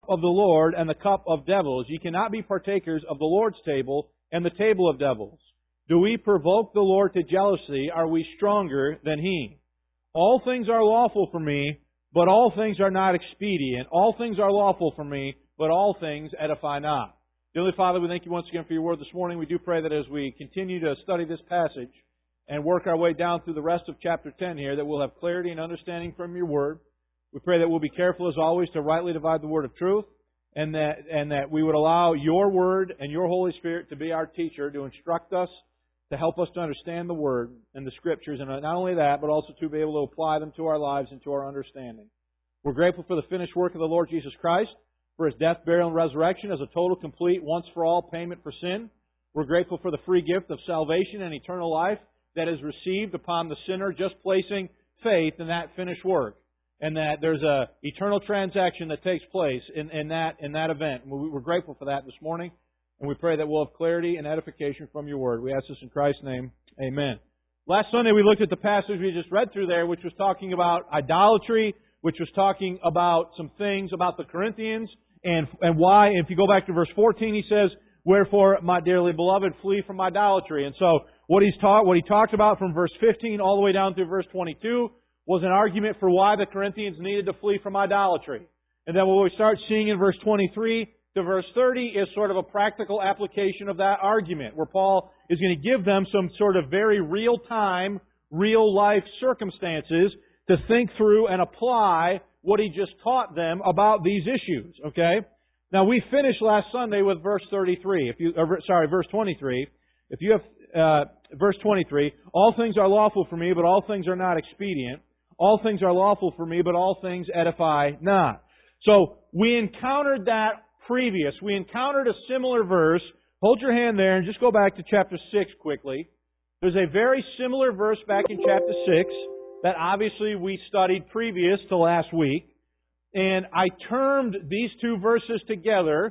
of the Lord and the cup of devils. Ye cannot be partakers of the Lord's table and the table of devils. Do we provoke the Lord to jealousy? Are we stronger than He? All things are lawful for me, but all things are not expedient. All things are lawful for me, but all things edify not. Dearly Father, we thank You once again for Your Word this morning. We do pray that as we continue to study this passage and work our way down through the rest of chapter 10 here, that we'll have clarity and understanding from Your Word. We pray that we'll be careful as always to rightly divide the Word of truth, and that we would allow Your Word and Your Holy Spirit to be our teacher, to instruct us, to help us to understand the Word and the Scriptures, and not only that, but also to be able to apply them to our lives and to our understanding. We're grateful for the finished work of the Lord Jesus Christ, for His death, burial, and resurrection as a total, complete, once-for-all payment for sin. We're grateful for the free gift of salvation and eternal life that is received upon the sinner just placing faith in that finished work, and that there's a eternal transaction that takes place in that event. We're grateful for that this morning, and we pray that we'll have clarity and edification from Your Word. We ask this in Christ's name. Amen. Last Sunday we looked at the passage we just read through there, which was talking about idolatry, which was talking about some things about the Corinthians, and why. If you go back to verse 14, he says, "Wherefore, my dearly beloved, flee from idolatry." And so what he talked about from verse 15 all the way down through verse 22 was an argument for why the Corinthians needed to flee from idolatry. And then what we start seeing in verse 23 to verse 30 is sort of a practical application of that argument, where Paul is going to give them some sort of very real-time, real-life circumstances to think through and apply what he just taught them about these issues. Okay? Now we finished last Sunday with verse 33. Verse 23. If you have verse 23, all things are lawful for me, but all things are not expedient. All things are lawful for me, but all things edify not. So we encountered that previous. We encountered a similar verse. Hold your hand there and just go back to chapter 6 quickly. There's a very similar verse back in chapter 6 that obviously we studied previous to last week. And I termed these two verses together.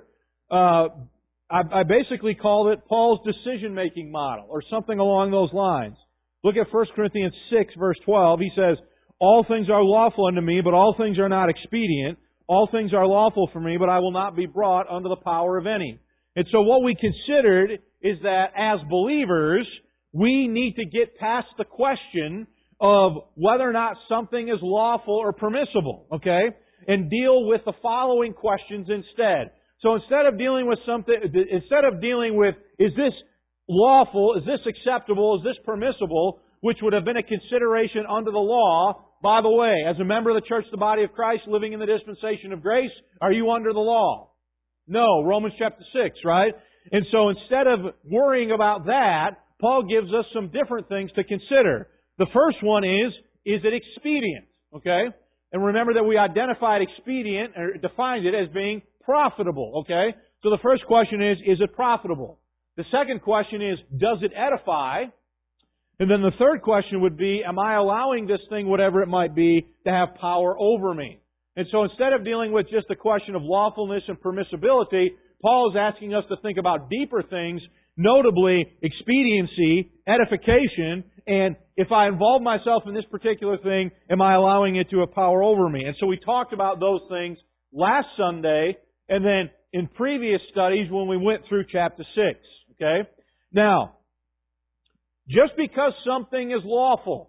I basically called it Paul's decision-making model, or something along those lines. Look at 1 Corinthians 6, verse 12. He says, "All things are lawful unto me, but all things are not expedient. All things are lawful for me, but I will not be brought under the power of any." And so what we considered is that as believers, we need to get past the question of whether or not something is lawful or permissible, okay? And deal with the following questions instead. So instead of dealing with, is this lawful, is this acceptable, is this permissible, which would have been a consideration under the law. By the way, as a member of the church, the body of Christ, living in the dispensation of grace, are you under the law? No, Romans chapter 6, right? And so instead of worrying about that, Paul gives us some different things to consider. The first one is it expedient? Okay? And remember that we identified expedient, or defined it as being profitable, okay? So the first question is it profitable? The second question is, does it edify? And then the third question would be, am I allowing this thing, whatever it might be, to have power over me? And so instead of dealing with just the question of lawfulness and permissibility, Paul is asking us to think about deeper things, notably expediency, edification, and if I involve myself in this particular thing, am I allowing it to have power over me? And so we talked about those things last Sunday, and then in previous studies when we went through chapter 6. Okay? Now, just because something is lawful,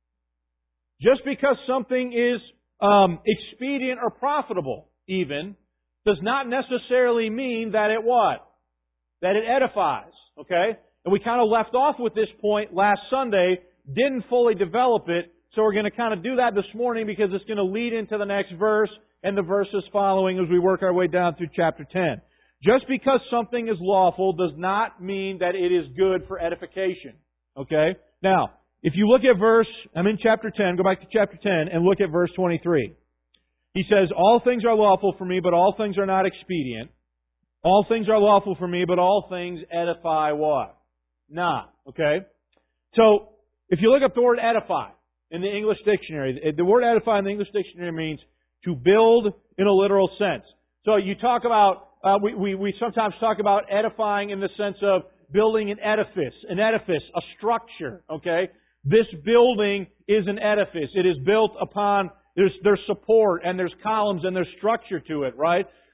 just because something is expedient or profitable even, does not necessarily mean that it what? That it edifies. Okay? And we kind of left off with this point last Sunday, didn't fully develop it, so we're going to kind of do that this morning because it's going to lead into the next verse and the verses following as we work our way down through chapter 10. Just because something is lawful does not mean that it is good for edification. Okay? Now, if you look at I'm in chapter 10, go back to chapter 10 and look at verse 23. He says, "All things are lawful for me, but all things are not expedient. All things are lawful for me, but all things edify" what? Not. Okay? So, if you look up the word edify in the English dictionary, the word edify in the English dictionary means to build in a literal sense. So you talk about, we sometimes talk about edifying in the sense of building an edifice, a structure, okay? This building is an edifice. It is built upon, there's support and there's columns and there's structure to it, right?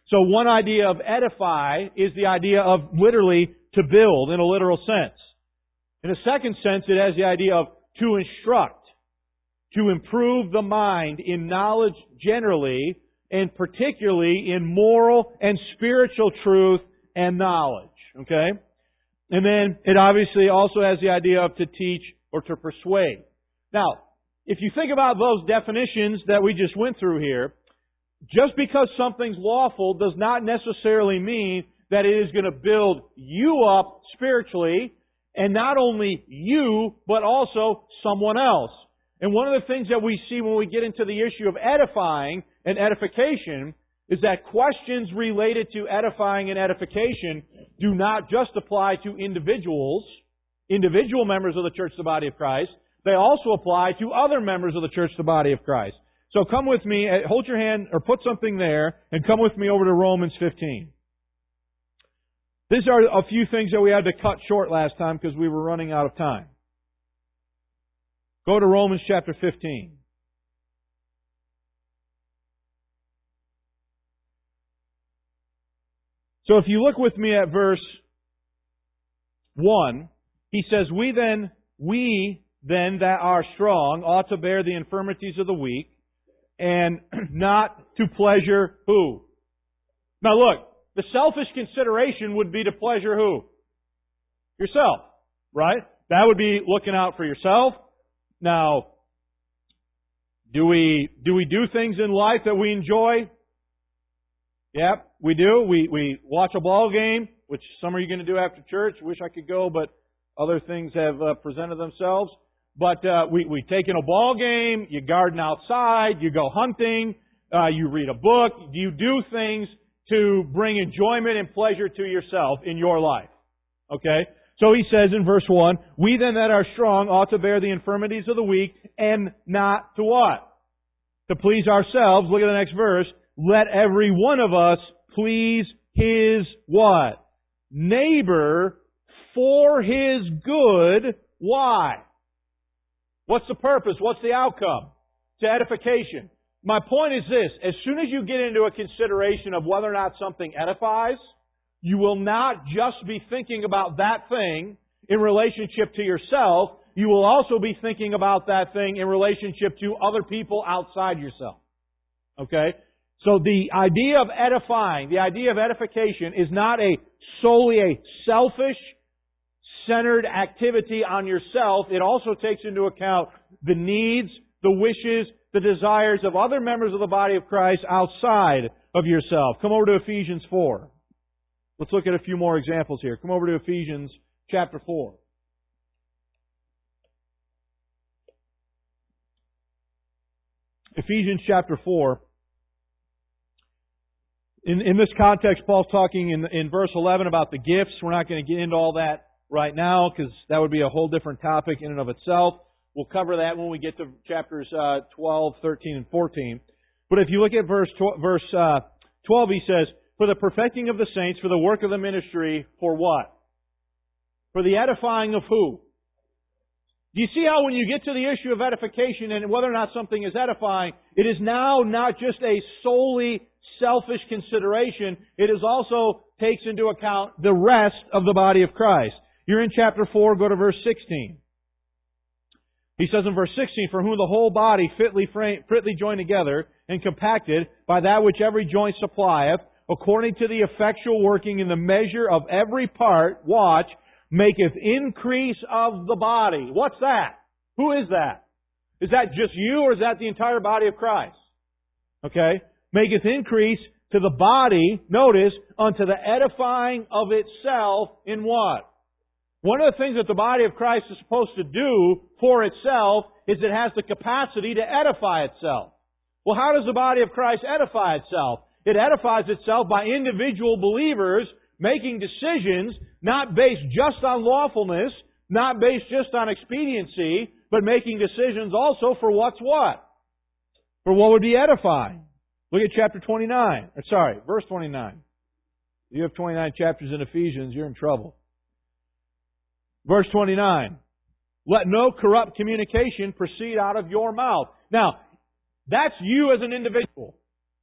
So one idea of edify is the idea of literally to build in a literal sense. In a second sense, it has the idea of to instruct, to improve the mind in knowledge generally, and particularly in moral and spiritual truth and knowledge. Okay? And then it obviously also has the idea of to teach or to persuade. Now, if you think about those definitions that we just went through here, just because something's lawful does not necessarily mean that it is going to build you up spiritually, and not only you, but also someone else. And one of the things that we see when we get into the issue of edifying and edification is that questions related to edifying and edification do not just apply to individuals, individual members of the church, the body of Christ. They also apply to other members of the church, the body of Christ. So come with me, hold your hand, or put something there, and come with me over to Romans 15. These are a few things that we had to cut short last time because we were running out of time. Go to Romans chapter 15. So if you look with me at verse 1, he says, We then that are strong ought to bear the infirmities of the weak, and not to pleasure who? Now look, the selfish consideration would be to pleasure who? Yourself, right? That would be looking out for yourself. Now, do we do things in life that we enjoy? Yep, we do. We watch a ball game, which some are you going to do after church? Wish I could go, but other things have presented themselves. But we take in a ball game, you garden outside, you go hunting, you read a book, you do things to bring enjoyment and pleasure to yourself in your life. Okay? So he says in verse 1, We then that are strong ought to bear the infirmities of the weak, and not to what? To please ourselves. Look at the next verse. Let every one of us please his what? Neighbor for his good. Why? What's the purpose? What's the outcome? To edification. My point is this. As soon as you get into a consideration of whether or not something edifies, you will not just be thinking about that thing in relationship to yourself. You will also be thinking about that thing in relationship to other people outside yourself. Okay? So the idea of edifying, the idea of edification is not solely a selfish, centered activity on yourself. It also takes into account the needs, the wishes, the desires of other members of the body of Christ outside of yourself. Come over to Ephesians 4. Let's look at a few more examples here. Come over to Ephesians chapter 4. Ephesians chapter 4. In this context, Paul's talking in verse 11 about the gifts. We're not going to get into all that right now because that would be a whole different topic in and of itself. We'll cover that when we get to chapters 12, 13, and 14. But if you look at verse 12, he says, For the perfecting of the saints, for the work of the ministry, for what? For the edifying of who? Do you see how when you get to the issue of edification and whether or not something is edifying, it is now not just a solely selfish consideration, it is also takes into account the rest of the body of Christ. You're in chapter 4, go to verse 16. He says in verse 16, For whom the whole body fitly joined together and compacted by that which every joint supplieth, according to the effectual working in the measure of every part, watch, maketh increase of the body. What's that? Who is that? Is that just you or is that the entire body of Christ? Okay? Maketh increase to the body, notice, unto the edifying of itself in what? One of the things that the body of Christ is supposed to do for itself is it has the capacity to edify itself. Well, how does the body of Christ edify itself? It edifies itself by individual believers making decisions not based just on lawfulness, not based just on expediency, but making decisions also for what's what? For what would be edifying. Look at chapter 29. Verse 29. You have 29 chapters in Ephesians, you're in trouble. Verse 29. Let no corrupt communication proceed out of your mouth. Now, that's you as an individual.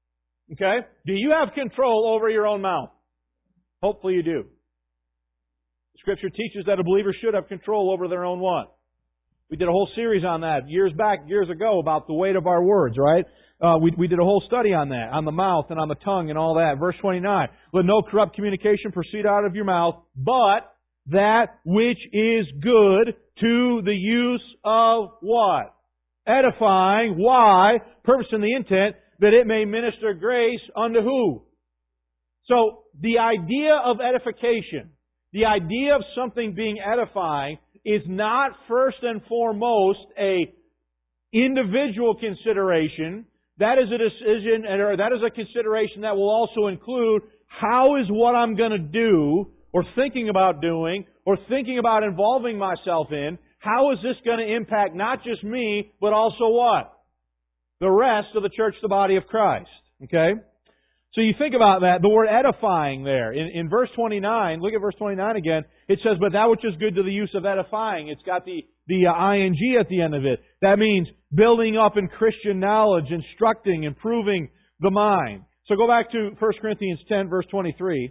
Okay? Do you have control over your own mouth? Hopefully you do. Scripture teaches that a believer should have control over their own what? We did a whole series on that years ago about the weight of our words, right? We did a whole study on that, on the mouth and on the tongue and all that. Verse 29, let no corrupt communication proceed out of your mouth, but that which is good to the use of what? Edifying. Why? Purpose and the intent, that it may minister grace unto who? So, the idea of edification, the idea of something being edifying, is not first and foremost a individual consideration. That is a decision, or that is a consideration that will also include how is what I'm going to do, or thinking about doing, or thinking about involving myself in, how is this going to impact not just me, but also what? The rest of the church, the body of Christ. Okay? So you think about that, the word edifying there. In verse 29, look at verse 29 again, it says, but that which is good to the use of edifying. It's got the ing at the end of it. That means building up in Christian knowledge, instructing, improving the mind. So go back to 1 Corinthians 10, verse 23.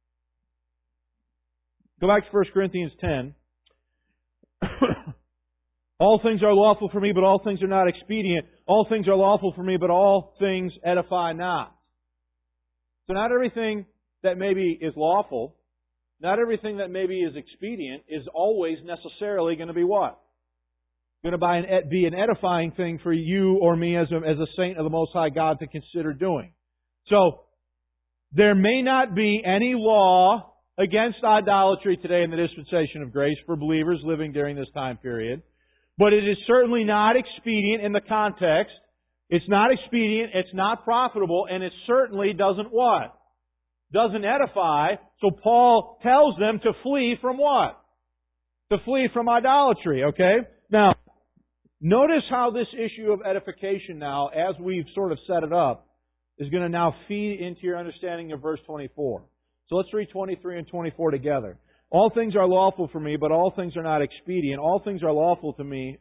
Go back to 1 Corinthians 10. All things are lawful for me, but all things are not expedient. All things are lawful for me, but all things edify not. So not everything that maybe is lawful, not everything that maybe is expedient is always necessarily going to be what? Going to be an edifying thing for you or me as a saint of the Most High God to consider doing. So, there may not be any law against idolatry today in the dispensation of grace for believers living during this time period. But it is certainly not expedient in the context. It's not expedient, it's not profitable, and it certainly doesn't what? Doesn't edify. So Paul tells them to flee from what? To flee from idolatry, okay? Now, notice how this issue of edification now, as we've sort of set it up, is going to now feed into your understanding of verse 24. So let's read 23 and 24 together. All things are lawful for me, but all things are not expedient. All things are lawful to me,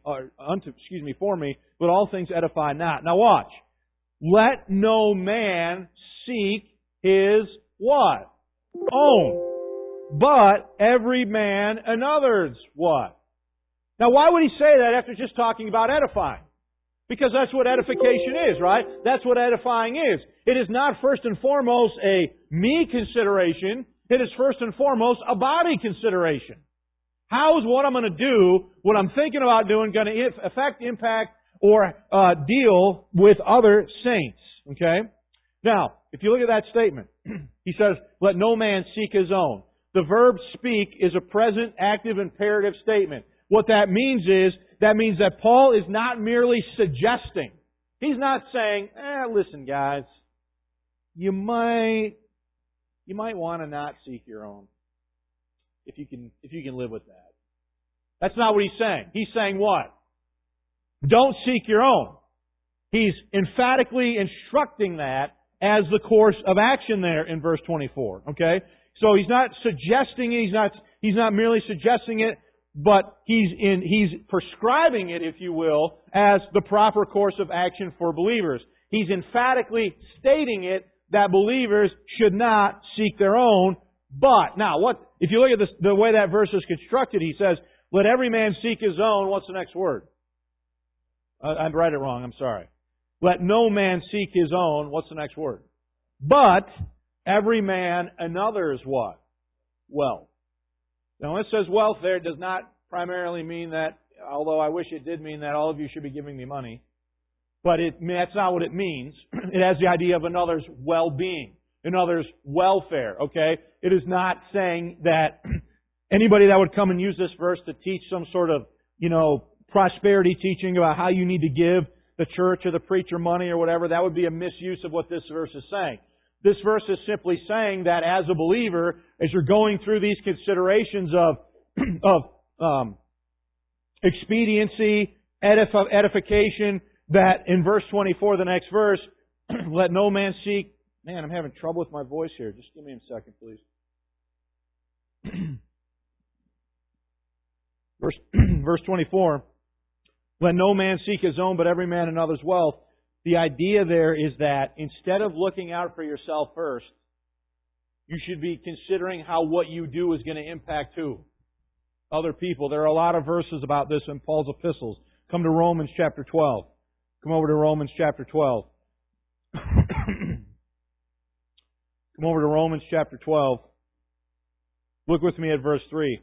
for me, but all things edify not. Now watch. Let no man seek his what? Own. But every man another's what? Now why would he say that after just talking about edifying? Because that's what edification is, right? That's what edifying is. It is not first and foremost a me consideration. It is first and foremost a body consideration. How is what I'm going to do, what I'm thinking about doing, going to affect, impact, or deal with other saints? Okay? Now, if you look at that statement, he says, let no man seek his own. The verb speak is a present, active, imperative statement. What that means that Paul is not merely suggesting. He's not saying, listen guys, you might want to not seek your own if you can live with that. That's not what he's saying. He's saying what? Don't seek your own. He's emphatically instructing that as the course of action there in verse 24. Okay? So he's not suggesting it, he's not merely suggesting it, but he's prescribing it, if you will, as the proper course of action for believers. He's emphatically stating it that believers should not seek their own, but, now, if you look at the way that verse is constructed, he says, let every man seek his own, what's the next word? I'd write it wrong, I'm sorry. Let no man seek his own, what's the next word? But, every man another's what? Wealth. Now, when it says wealth there, it does not primarily mean that, although I wish it did mean that all of you should be giving me money. But that's not what it means. It has the idea of another's well-being, another's welfare, okay? It is not saying that anybody that would come and use this verse to teach some sort of, prosperity teaching about how you need to give the church or the preacher money or whatever, that would be a misuse of what this verse is saying. This verse is simply saying that as a believer, as you're going through these considerations of expediency, edification, that in verse 24, the next verse, let no man seek... Man, I'm having trouble with my voice here. Just give me a second, please. Verse 24, let no man seek his own, but every man another's wealth. The idea there is that instead of looking out for yourself first, you should be considering how what you do is going to impact who? Other people. There are a lot of verses about this in Paul's epistles. Come to Romans chapter 12. Come over to Romans chapter 12. Come over to Romans chapter 12. Look with me at verse 3.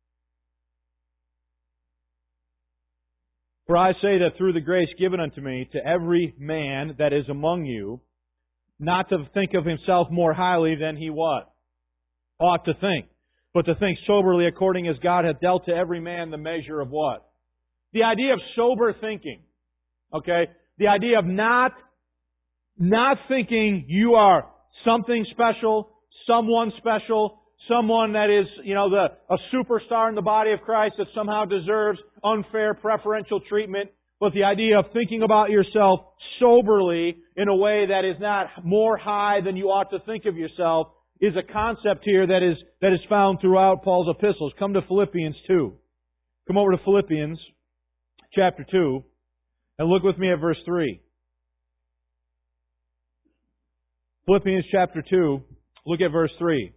For I say that through the grace given unto me, to every man that is among you, not to think of himself more highly than he what? Ought to think. But to think soberly according as God hath dealt to every man the measure of what? The idea of sober thinking. Okay? The idea of not thinking you are something special, someone that is, a superstar in the body of Christ that somehow deserves unfair preferential treatment. But the idea of thinking about yourself soberly in a way that is not more high than you ought to think of yourself is a concept here that is found throughout Paul's epistles. Come to Philippians 2. Come over to Philippians chapter 2 and look with me at verse 3. Philippians chapter 2, look at verse 3.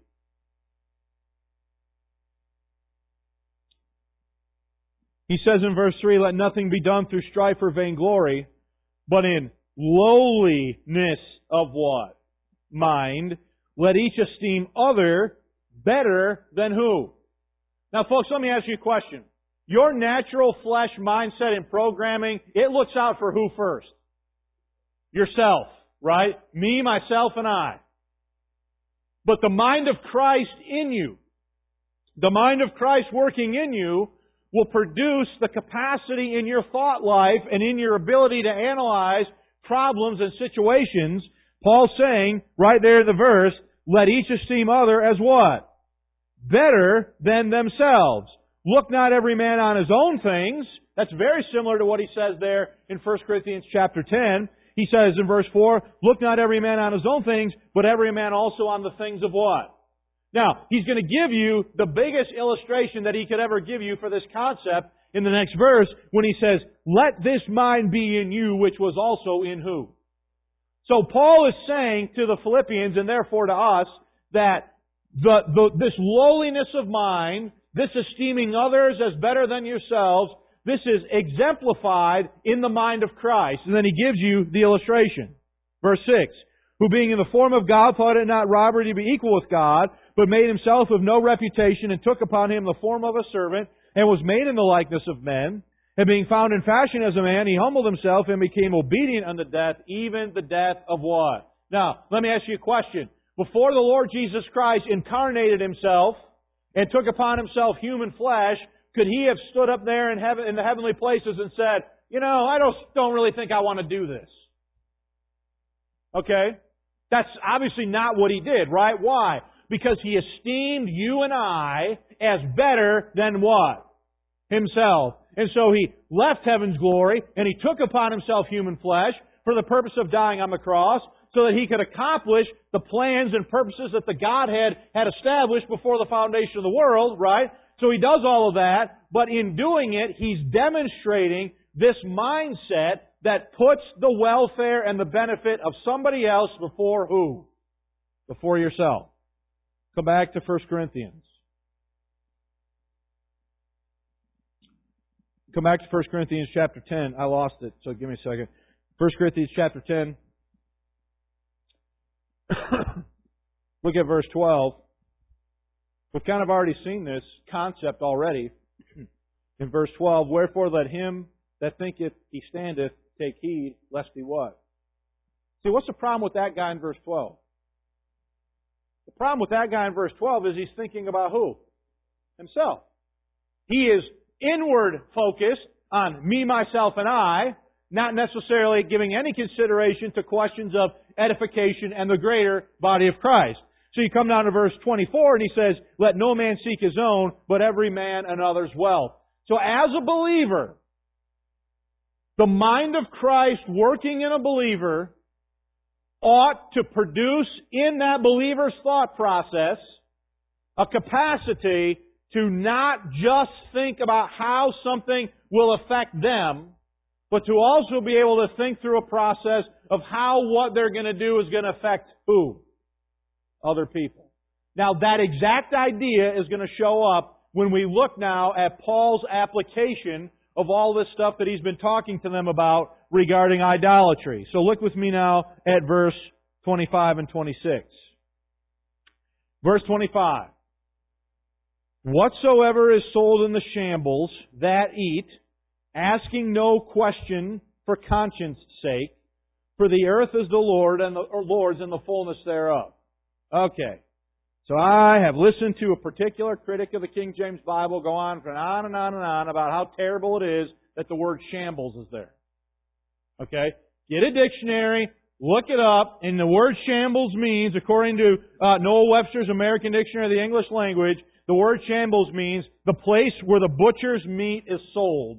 He says in verse 3, let nothing be done through strife or vainglory, but in lowliness of what? Mind. Let each esteem other better than who? Now folks, let me ask you a question. Your natural flesh mindset and programming, it looks out for who first? Yourself, right? Me, myself, and I. But the mind of Christ in you, the mind of Christ working in you, will produce the capacity in your thought life and in your ability to analyze problems and situations. Paul's saying, right there in the verse, let each esteem other as what? Better than themselves. Look not every man on his own things. That's very similar to what he says there in 1 Corinthians chapter 10. He says in verse 4, look not every man on his own things, but every man also on the things of what? Now, he's going to give you the biggest illustration that he could ever give you for this concept in the next verse when he says, let this mind be in you, which was also in who? So Paul is saying to the Philippians, and therefore to us, that this lowliness of mind, this esteeming others as better than yourselves, this is exemplified in the mind of Christ. And then he gives you the illustration. Verse 6, who being in the form of God thought it not robbery to be equal with God, but made himself of no reputation, and took upon him the form of a servant, and was made in the likeness of men. And being found in fashion as a man, he humbled himself and became obedient unto death, even the death of what? Now, let me ask you a question. Before the Lord Jesus Christ incarnated himself and took upon himself human flesh, could he have stood up there in heaven, in the heavenly places and said, I don't really think I want to do this? Okay? That's obviously not what he did, right? Why? Because he esteemed you and I as better than what? Himself. And so he left heaven's glory and he took upon himself human flesh for the purpose of dying on the cross so that he could accomplish the plans and purposes that the Godhead had established before the foundation of the world, right? So he does all of that, but in doing it, he's demonstrating this mindset that puts the welfare and the benefit of somebody else before who? Before yourself. Come back to 1 Corinthians. Come back to 1 Corinthians chapter 10. I lost it, so give me a second. 1 Corinthians chapter 10. Look at verse 12. We've kind of already seen this concept already. In verse 12, wherefore let him that thinketh he standeth take heed, lest he what? See, what's the problem with that guy in verse 12? The problem with that guy in verse 12 is he's thinking about who? Himself. He is inward focused on me, myself, and I, not necessarily giving any consideration to questions of edification and the greater body of Christ. So you come down to verse 24 and he says, let no man seek his own, but every man another's wealth. So as a believer, the mind of Christ working in a believer ought to produce in that believer's thought process a capacity to not just think about how something will affect them, but to also be able to think through a process of how what they're going to do is going to affect who? Other people. Now, that exact idea is going to show up when we look now at Paul's application of all this stuff that he's been talking to them about regarding idolatry. So look with me now at verse 25 and 26. Verse 25. Whatsoever is sold in the shambles, that eat, asking no question for conscience sake, for the earth is the Lord's and the fullness thereof. Okay. So I have listened to a particular critic of the King James Bible go on and on and on and on about how terrible it is that the word shambles is there. Okay? Get a dictionary, look it up, and the word shambles means, according to Noah Webster's American Dictionary of the English Language, the word shambles means the place where the butcher's meat is sold.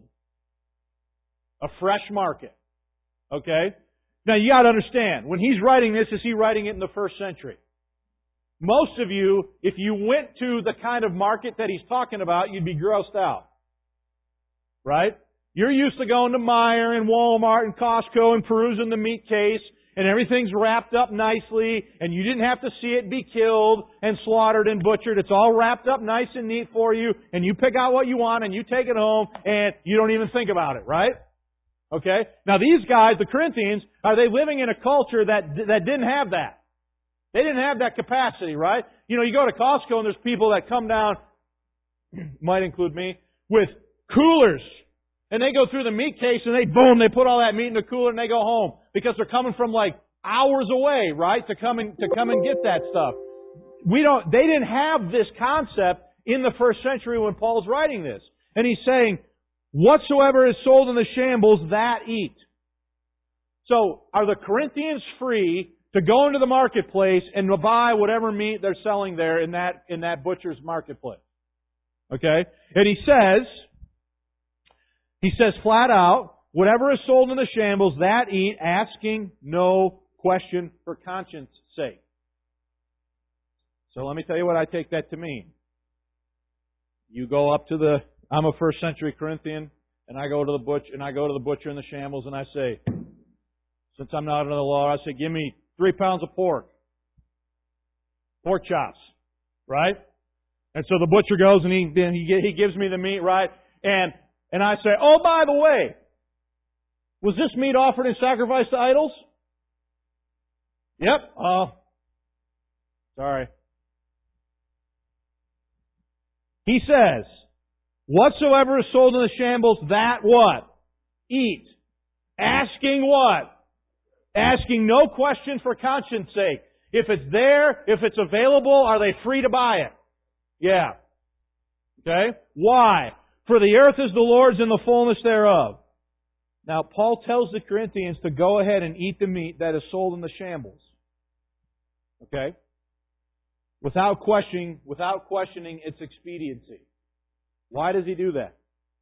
A fresh market. Okay? Now you got to understand, when he's writing this, is he writing it in the first century? Most of you, if you went to the kind of market that he's talking about, you'd be grossed out. Right? You're used to going to Meijer and Walmart and Costco and perusing the meat case, and everything's wrapped up nicely, and you didn't have to see it be killed and slaughtered and butchered. It's all wrapped up nice and neat for you, and you pick out what you want, and you take it home, and you don't even think about it, right? Okay? Now these guys, the Corinthians, are they living in a culture that didn't have that? They didn't have that capacity, right? You know, you go to Costco and there's people that come down, might include me, with coolers. And they go through the meat case and they put all that meat in the cooler and they go home. Because they're coming from like hours away, right? To come and get that stuff. They didn't have this concept in the first century when Paul's writing this. And he's saying, whatsoever is sold in the shambles, that eat. So, are the Corinthians free to go into the marketplace and buy whatever meat they're selling there in that butcher's marketplace? Okay? And he says flat out, whatever is sold in the shambles, that eat, asking no question for conscience sake. So let me tell you what I take that to mean. You go up to I'm a first century Corinthian, and I go to the butcher in the shambles and I say, since I'm not under the law, I say, give me 3 pounds of pork chops, right? And so the butcher goes and he gives me the meat, right? And I say, oh, by the way, was this meat offered in sacrifice to idols? Yep. Oh, sorry. He says, whatsoever is sold in the shambles, that what? Eat. Asking what? Asking no question for conscience sake. If it's there, if it's available, are they free to buy it? Yeah. Okay? Why? For the earth is the Lord's and the fullness thereof. Now, Paul tells the Corinthians to go ahead and eat the meat that is sold in the shambles. Okay? Without questioning its expediency. Why does he do that?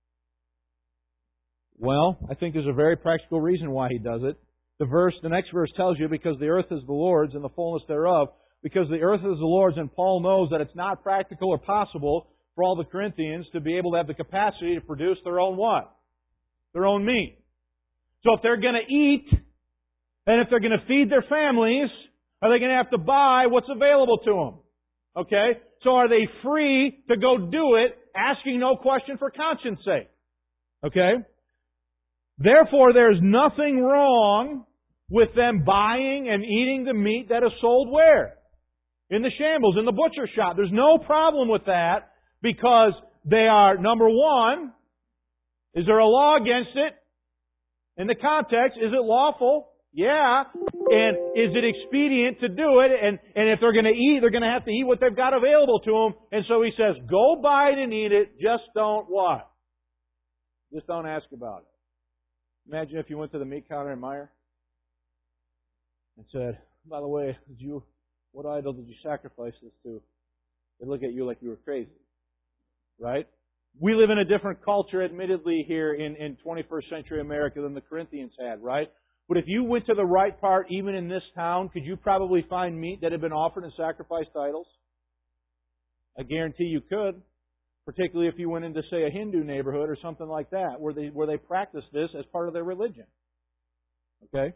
Well, I think there's a very practical reason why he does it. The next verse tells you, because the earth is the Lord's and the fullness thereof. Because the earth is the Lord's, and Paul knows that it's not practical or possible for all the Corinthians to be able to have the capacity to produce their own what? Their own meat. So if they're going to eat, and if they're going to feed their families, are they going to have to buy what's available to them? Okay? So are they free to go do it, asking no question for conscience sake? Okay? Therefore, there's nothing wrong with them buying and eating the meat that is sold where? In the shambles, in the butcher shop. There's no problem with that because they are, number one, is there a law against it? In the context, is it lawful? Yeah. And is it expedient to do it? And if they're going to eat, they're going to have to eat what they've got available to them. And so he says, go buy it and eat it. Just don't what? Just don't ask about it. Imagine if you went to the meat counter in Meijer and said, by the way, what idol did you sacrifice this to? They'd look at you like you were crazy. Right? We live in a different culture, admittedly, here in 21st century America than the Corinthians had, right? But if you went to the right part, even in this town, could you probably find meat that had been offered and sacrificed to idols? I guarantee you could. Particularly if you went into, say, a Hindu neighborhood or something like that, where they practice this as part of their religion. Okay?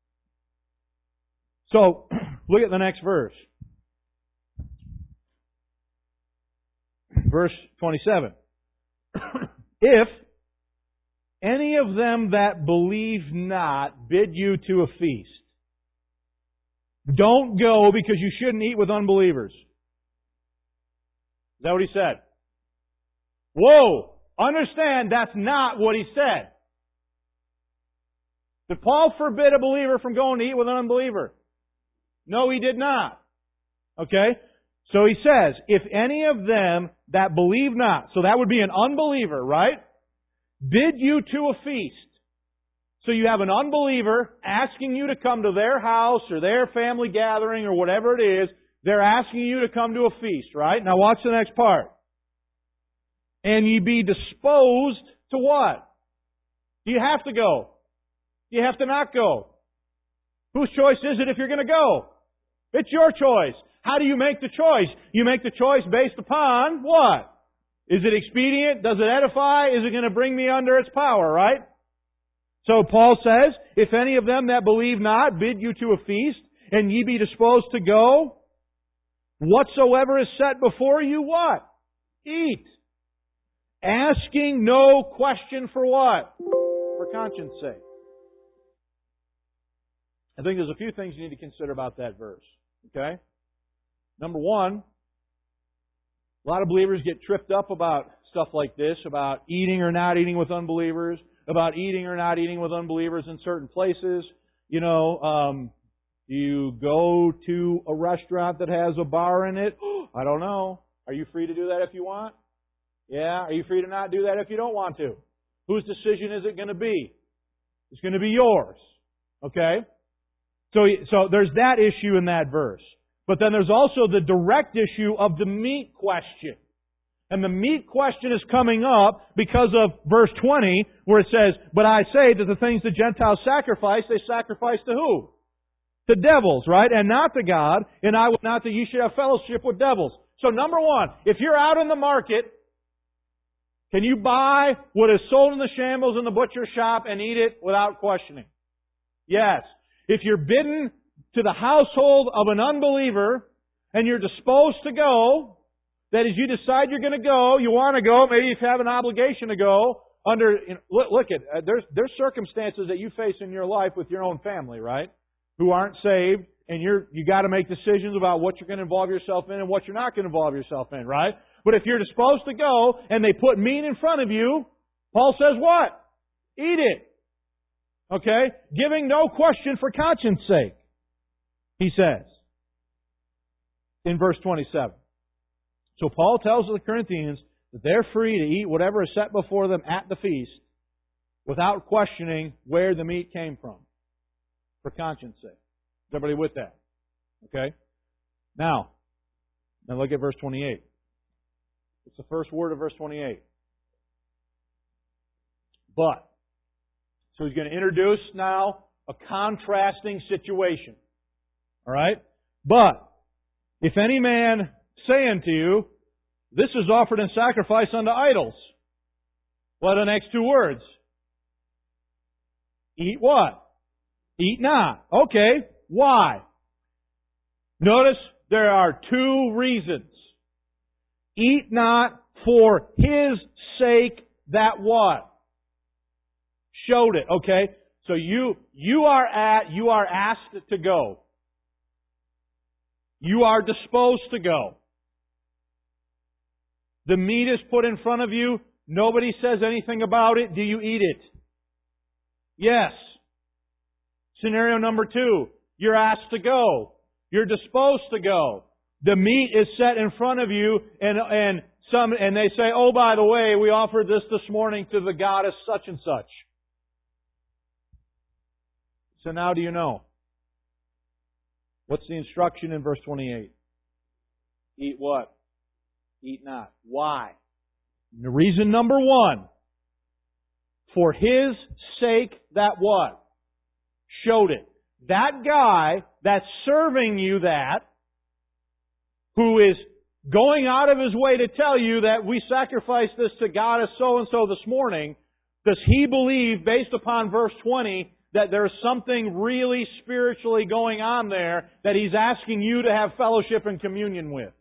So, look at the next verse. Verse 27. If any of them that believe not bid you to a feast, don't go because you shouldn't eat with unbelievers. Is that what he said? Whoa! Understand, that's not what he said. Did Paul forbid a believer from going to eat with an unbeliever? No, he did not. Okay? So he says, if any of them that believe not, so that would be an unbeliever, right? Bid you to a feast. So you have an unbeliever asking you to come to their house or their family gathering or whatever it is. They're asking you to come to a feast, right? Now watch the next part. And ye be disposed to what? Do you have to go? Do you have to not go? Whose choice is it if you're going to go? It's your choice. How do you make the choice? You make the choice based upon what? Is it expedient? Does it edify? Is it going to bring me under its power, right? So Paul says, if any of them that believe not bid you to a feast, and ye be disposed to go, whatsoever is set before you, what? Eat. Asking no question for what? For conscience sake. I think there's a few things you need to consider about that verse. Okay? Number one, a lot of believers get tripped up about stuff like this, about eating or not eating with unbelievers, about eating or not eating with unbelievers in certain places. You know, do you go to a restaurant that has a bar in it? I don't know. Are you free to do that if you want? Yeah. Are you free to not do that if you don't want to? Whose decision is it going to be? It's going to be yours. Okay? So there's that issue in that verse. But then there's also the direct issue of the meat question. And the meat question is coming up because of verse 20, where it says, but I say that the things the Gentiles sacrifice, they sacrifice to who? To devils, right? And not to God. And I would not that you should have fellowship with devils. So number one, if you're out in the market, can you buy what is sold in the shambles in the butcher shop and eat it without questioning? Yes. If you're bidden to the household of an unbeliever and you're disposed to go, that is, you decide you're going to go, you want to go, maybe you have an obligation to go, under, look at, there's circumstances that you face in your life with your own family, right? Who aren't saved, and you got to make decisions about what you're going to involve yourself in and what you're not going to involve yourself in, right? But if you're disposed to go and they put meat in front of you, Paul says what? Eat it. Okay? Giving no question for conscience sake, he says in verse 27. So Paul tells the Corinthians that they're free to eat whatever is set before them at the feast without questioning where the meat came from for conscience sake. Is everybody with that? Okay? Now look at verse 28. It's the first word of verse 28. But. So he's going to introduce now a contrasting situation. All right? But, if any man say unto you, this is offered in sacrifice unto idols. What are the next two words? Eat what? Eat not. Okay. Why? Notice there are two reasons. Eat not for His sake that what? Showed it. Okay? So you are asked to go. You are disposed to go. The meat is put in front of you. Nobody says anything about it. Do you eat it? Yes. Scenario number 2. You're asked to go. You're disposed to go. The meat is set in front of you and they say, oh, by the way, we offered this morning to the goddess such and such. So now do you know? What's the instruction in verse 28? Eat what? Eat not. Why? The reason number 1. For His sake that what? Showed it. That guy that's serving you that, who is going out of His way to tell you that we sacrificed this to God as so-and-so this morning, does he believe, based upon verse 20, that there's something really spiritually going on there that he's asking you to have fellowship and communion with?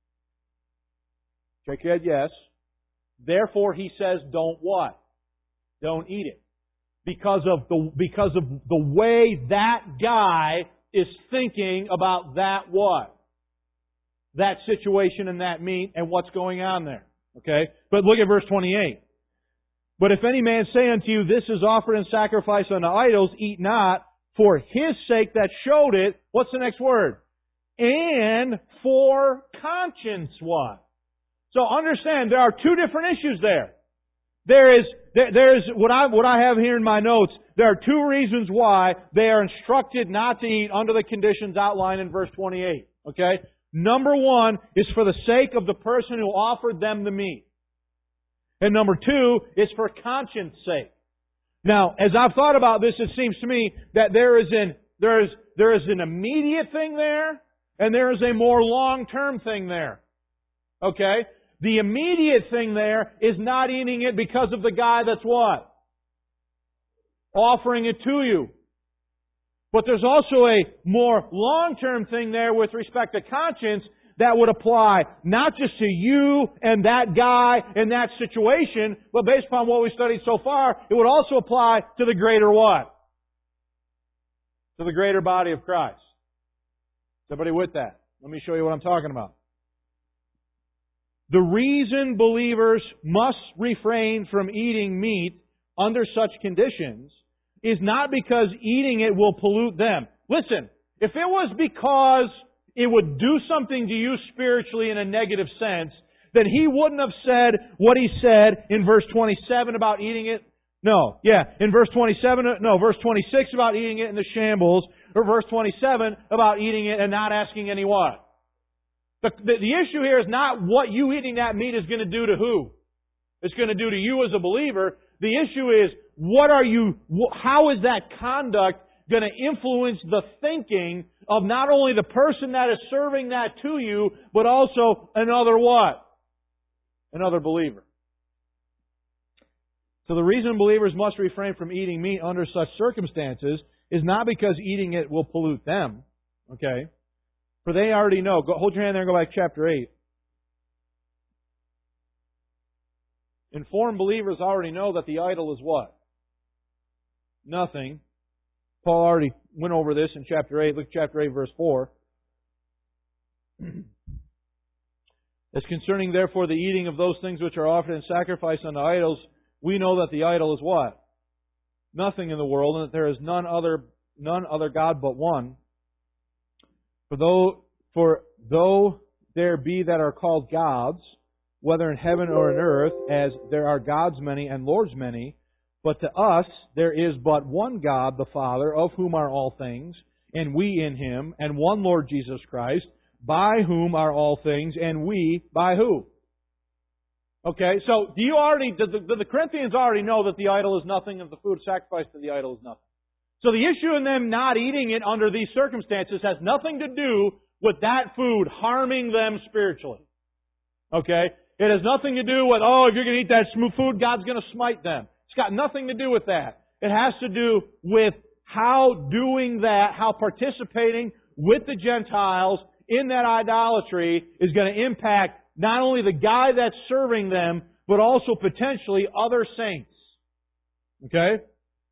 Shake your head, yes. Therefore, he says, don't what? Don't eat it. Because of the way that guy is thinking about that what? That situation and that meat and what's going on there. Okay? But look at verse 28. But if any man say unto you, this is offered in sacrifice unto idols, eat not, for his sake that showed it. What's the next word? And for conscience what? So understand, there are two different issues there. There is what I have here in my notes. There are two reasons why they are instructed not to eat under the conditions outlined in verse 28. Okay? Number one is for the sake of the person who offered them the meat. And number two is for conscience sake. Now, as I've thought about this, it seems to me that there is an immediate thing there, and there is a more long-term thing there. Okay? The immediate thing there is not eating it because of the guy that's what? Offering it to you. But there's also a more long-term thing there with respect to conscience that would apply not just to you and that guy and that situation, but based upon what we studied so far, it would also apply to the greater what? To the greater body of Christ. Is everybody with that? Let me show you what I'm talking about. The reason believers must refrain from eating meat under such conditions is not because eating it will pollute them. Listen, if it was because it would do something to you spiritually in a negative sense, then he wouldn't have said what he said in verse 27 about eating it. In verse 26 about eating it in the shambles, or verse 27 about eating it and not asking any what. The issue here is not what you eating that meat is going to do to who. It's going to do to you as a believer. The issue is, how is that conduct going to influence the thinking of not only the person that is serving that to you, but also another what? Another believer. So the reason believers must refrain from eating meat under such circumstances is not because eating it will pollute them. Okay? For they already know. Hold your hand there and go back to chapter 8. Informed believers already know that the idol is what? Nothing. Paul already went over this in chapter 8. Look at chapter 8, verse 4. As concerning, therefore, the eating of those things which are offered in sacrifice unto idols, we know that the idol is what? Nothing in the world, and that there is none other God but one. For though there be that are called gods, whether in heaven or in earth, as there are gods many and lords many, but to us there is but one God, the Father, of whom are all things, and we in Him, and one Lord Jesus Christ, by whom are all things, and we by who? Okay, so do the Corinthians already know that the idol is nothing and the food sacrificed to the idol is nothing? So the issue in them not eating it under these circumstances has nothing to do with that food harming them spiritually. Okay? It has nothing to do with, if you're going to eat that food, God's going to smite them. It's got nothing to do with that. It has to do with how doing that, how participating with the Gentiles in that idolatry is going to impact not only the guy that's serving them, but also potentially other saints. Okay?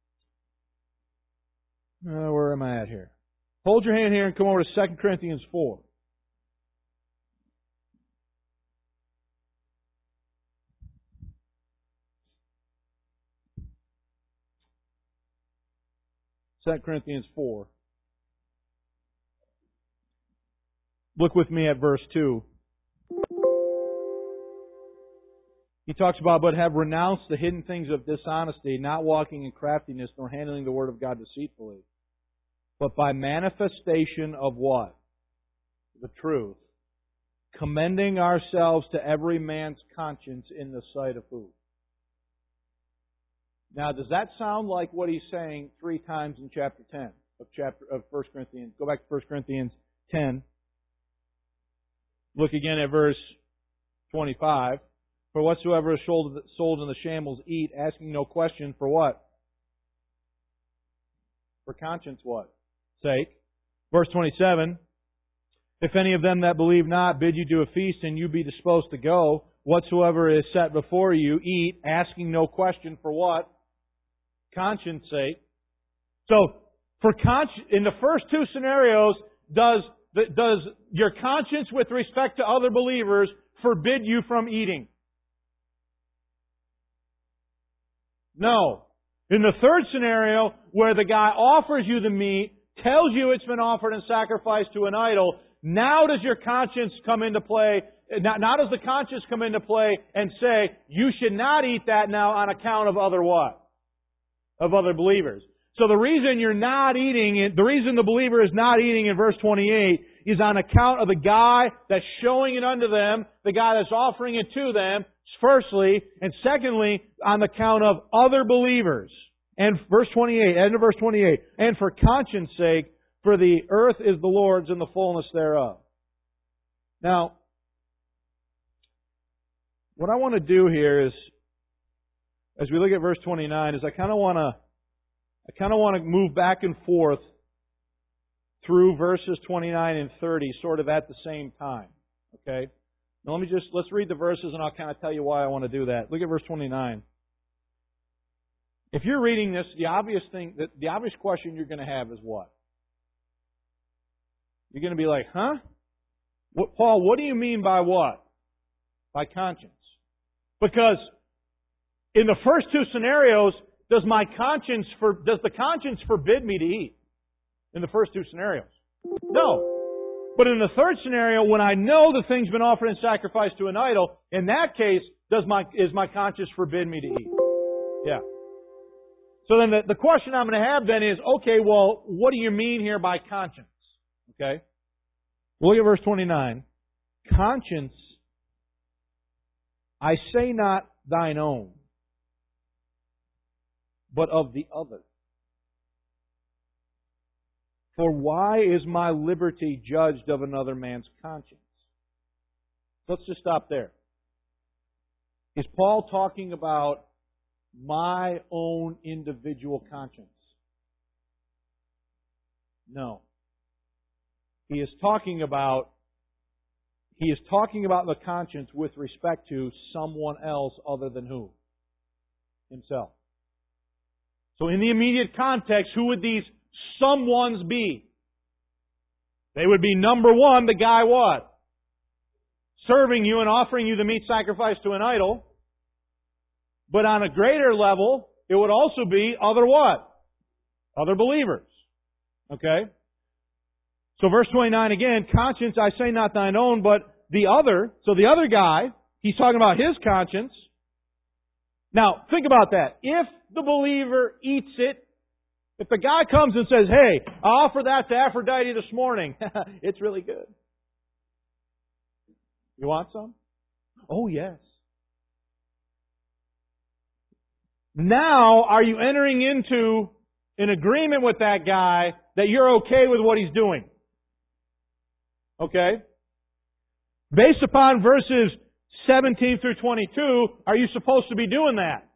Where am I at here? Hold your hand here and come over to 2 Corinthians 4. Second Corinthians 4. Look with me at verse 2. He talks about, but have renounced the hidden things of dishonesty, not walking in craftiness, nor handling the word of God deceitfully, but by manifestation of what? The truth. Commending ourselves to every man's conscience in the sight of who? Now, does that sound like what he's saying 3 times in chapter 10 of 1 Corinthians? Go back to 1 Corinthians 10. Look again at verse 25. For whatsoever is sold in the shambles eat, asking no question for what? For conscience what? Sake. Verse 27. If any of them that believe not bid you to a feast, and you be disposed to go, whatsoever is set before you, eat, asking no question for what? Conscience sake. So, in the first two scenarios, does your conscience with respect to other believers forbid you from eating? No. In the third scenario, where the guy offers you the meat, tells you it's been offered and sacrificed to an idol, now does your conscience come into play? Now does the conscience come into play and say, you should not eat that now on account of other what? Of other believers. So the reason you're not eating, the reason the believer is not eating in verse 28 is on account of the guy that's showing it unto them, the guy that's offering it to them, firstly, and secondly, on account of other believers. And verse 28, end of verse 28, and for conscience sake, for the earth is the Lord's and the fullness thereof. Now, what I want to do here is, as we look at verse 29, is I kind of want to move back and forth through verses 29 and 30 sort of at the same time. Okay? Now let's read the verses and I'll kind of tell you why I want to do that. Look at verse 29. If you're reading this, the obvious question you're going to have is what? You're going to be like, huh? Paul, what do you mean by what? By conscience. Because in the first two scenarios, does the conscience forbid me to eat? In the first two scenarios. No. But in the third scenario, when I know the thing's been offered and sacrificed to an idol, in that case, is my conscience forbid me to eat? Yeah. So then the question I'm going to have then is, okay, well, what do you mean here by conscience? Okay? Look at verse 29. Conscience, I say not thine own, but of the other. For why is my liberty judged of another man's conscience? Let's just stop there. Is Paul talking about my own individual conscience? No. He is talking about the conscience with respect to someone else other than who? Himself. So in the immediate context, who would these someones be? They would be, number one, the guy what? Serving you and offering you the meat sacrificed to an idol. But on a greater level, it would also be other what? Other believers. Okay? So verse 29 again, conscience I say not thine own, but the other. So the other guy, he's talking about his conscience. Now, think about that. If the believer eats it, if the guy comes and says, hey, I offer that to Aphrodite this morning, it's really good. You want some? Oh, yes. Now, are you entering into an agreement with that guy that you're okay with what he's doing? Okay? Based upon verses 17 through 22, are you supposed to be doing that?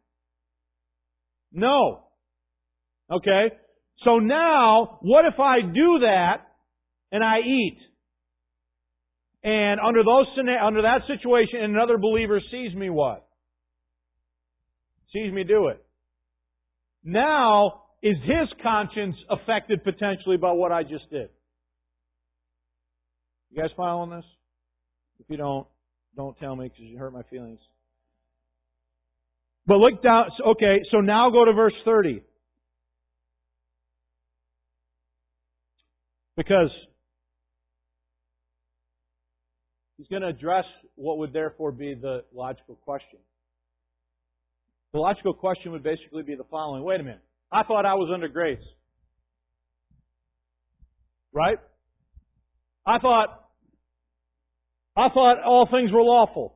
No. Okay? So now, what if I do that and I eat? And under that situation, another believer sees me what? Sees me do it. Now, is his conscience affected potentially by what I just did? You guys following this? If you don't tell me because you hurt my feelings. But look down. Okay, so now go to verse 30. Because he's going to address what would therefore be the logical question. The logical question would basically be the following. Wait a minute. I thought I was under grace. Right? I thought all things were lawful.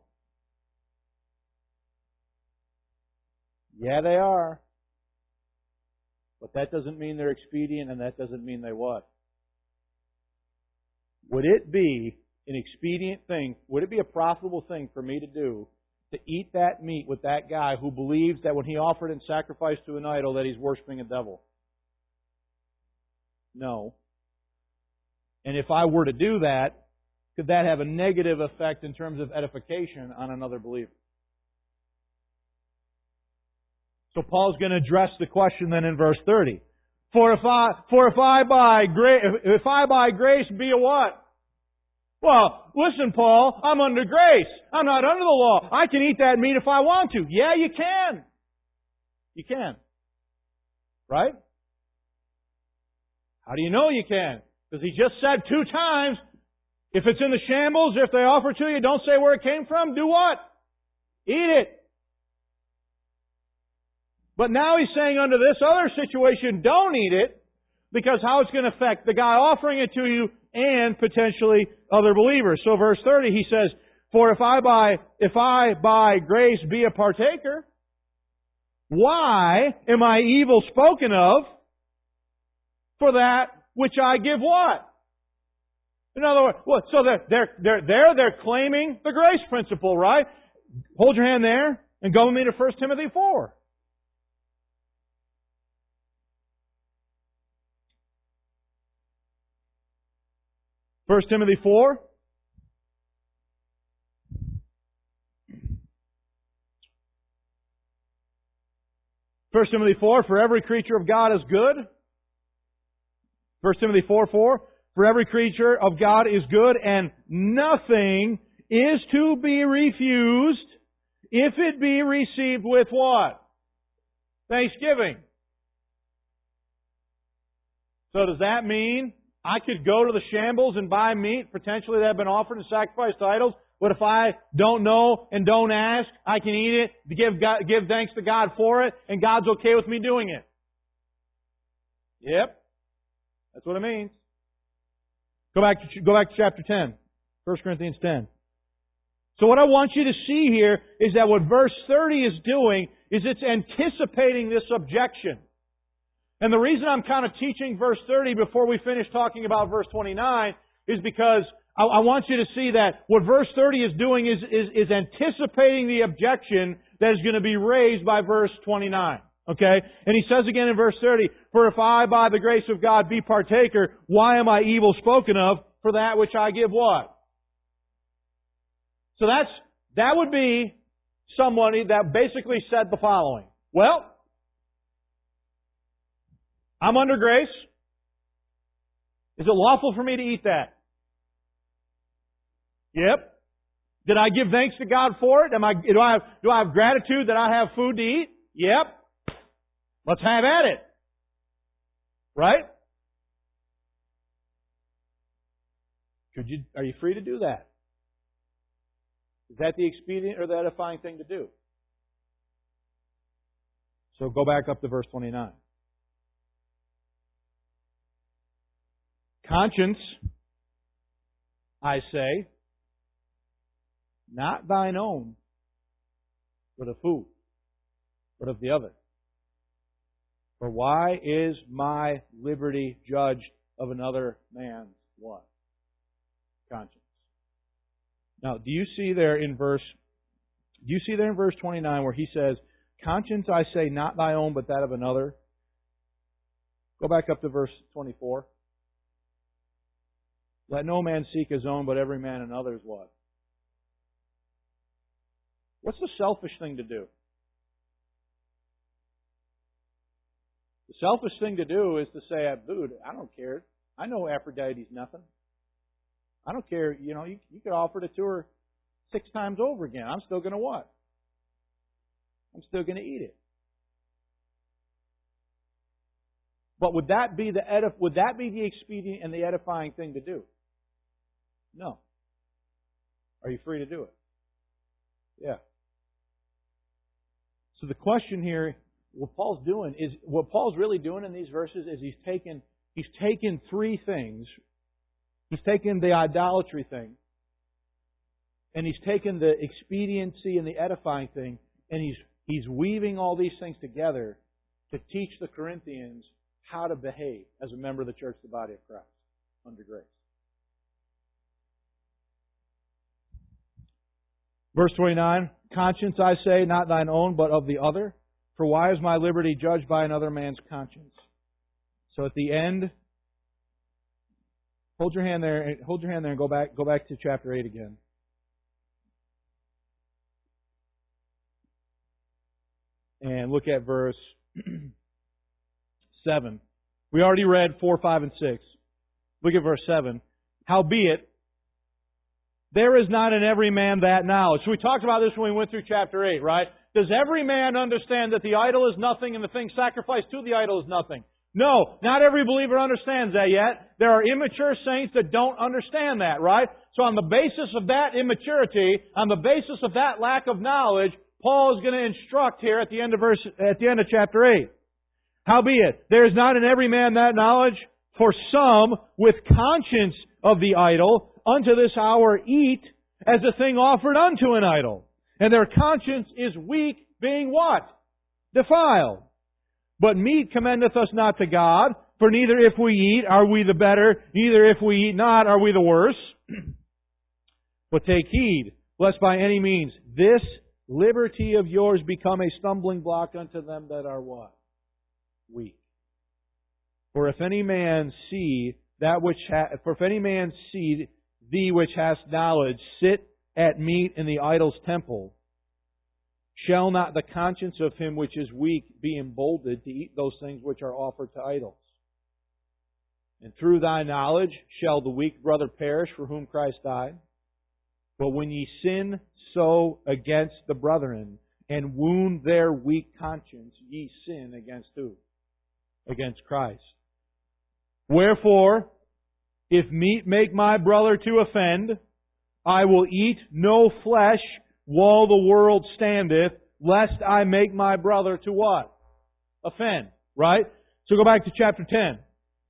Yeah, they are. But that doesn't mean they're expedient, and that doesn't mean they what? Would it be an expedient thing? Would it be a profitable thing for me to do to eat that meat with that guy who believes that when he offered and sacrificed to an idol that he's worshiping a devil? No. And if I were to do that, could that have a negative effect in terms of edification on another believer? So Paul's going to address the question then in verse 30. For if I by grace be a what? Well, listen, Paul, I'm under grace. I'm not under the law. I can eat that meat if I want to. Yeah, you can. You can. Right? How do you know you can? Because he just said 2 times, if it's in the shambles, if they offer to you, don't say where it came from. Do what? Eat it. But now he's saying under this other situation, don't eat it, because how it's going to affect the guy offering it to you and potentially other believers. So verse 30, he says, for if I by grace be a partaker, why am I evil spoken of for that which I give what? In other words, so they're claiming the grace principle, right? Hold your hand there and go with me to 1 Timothy 4. 1 Timothy 4. First Timothy 4, for every creature of God is good. 1 Timothy 4:4, for every creature of God is good, and nothing is to be refused if it be received with what? Thanksgiving. So does that mean I could go to the shambles and buy meat potentially that have been offered and sacrificed to idols? But if I don't know and don't ask, I can eat it, give thanks to God for it, and God's okay with me doing it? Yep. That's what it means. Go back to chapter 10. 1 Corinthians 10. So what I want you to see here is that what verse 30 is doing is it's anticipating this objection. And the reason I'm kind of teaching verse 30 before we finish talking about verse 29 is because I want you to see that what verse 30 is doing is anticipating the objection that is going to be raised by verse 29. Okay? And he says again in verse 30, for if I by the grace of God be partaker, why am I evil spoken of for that which I give what? So that would be somebody that basically said the following. Well, I'm under grace. Is it lawful for me to eat that? Yep. Did I give thanks to God for it? Do I have gratitude that I have food to eat? Yep. Let's have at it. Right? Are you free to do that? Is that the expedient or the edifying thing to do? So go back up to verse 29. Conscience, I say, not thine own, but of who? But of the other. For why is my liberty judged of another man's what? Conscience. Now, do you see there in verse 29 where he says, conscience, I say, not thy own, but that of another? Go back up to verse 24. Let no man seek his own, but every man another's what? What's the selfish thing to do? The selfish thing to do is to say, dude, I don't care. I know Aphrodite's nothing. I don't care. You could offer it to her 6 times over again. I'm still going to what? I'm still going to eat it. But would that be the expedient and the edifying thing to do? No. Are you free to do it? Yeah. So the question here, what Paul's really doing in these verses is he's taken 3 things. He's taken the idolatry thing, and he's taken the expediency and the edifying thing, and he's weaving all these things together to teach the Corinthians how to behave as a member of the church, the body of Christ, under grace. Verse 29, conscience, I say, not thine own, but of the other. For why is my liberty judged by another man's conscience? So at the end, hold your hand there and go back to chapter 8 again. And look at verse 7. We already read 4, 5, and 6. Look at verse 7. Howbeit, there is not in every man that knowledge. So we talked about this when we went through chapter 8, right? Does every man understand that the idol is nothing and the thing sacrificed to the idol is nothing? No, not every believer understands that yet. There are immature saints that don't understand that, right? So on the basis of that immaturity, on the basis of that lack of knowledge, Paul is going to instruct here at the end of chapter 8. Howbeit, there is not in every man that knowledge, for some with conscience of the idol unto this hour eat as a thing offered unto an idol. And their conscience is weak, being what? Defiled. But meat commendeth us not to God, for neither if we eat are we the better, neither if we eat not are we the worse. But take heed, lest by any means this liberty of yours become a stumbling block unto them that are what? Weak. For if any man see thee which hast knowledge sit at meat in the idol's temple, shall not the conscience of him which is weak be emboldened to eat those things which are offered to idols? And through thy knowledge shall the weak brother perish for whom Christ died? But when ye sin so against the brethren, and wound their weak conscience, ye sin against who? Against Christ. Wherefore, if meat make my brother to offend, I will eat no flesh while the world standeth, lest I make my brother to what? Offend. Right? So go back to chapter 10.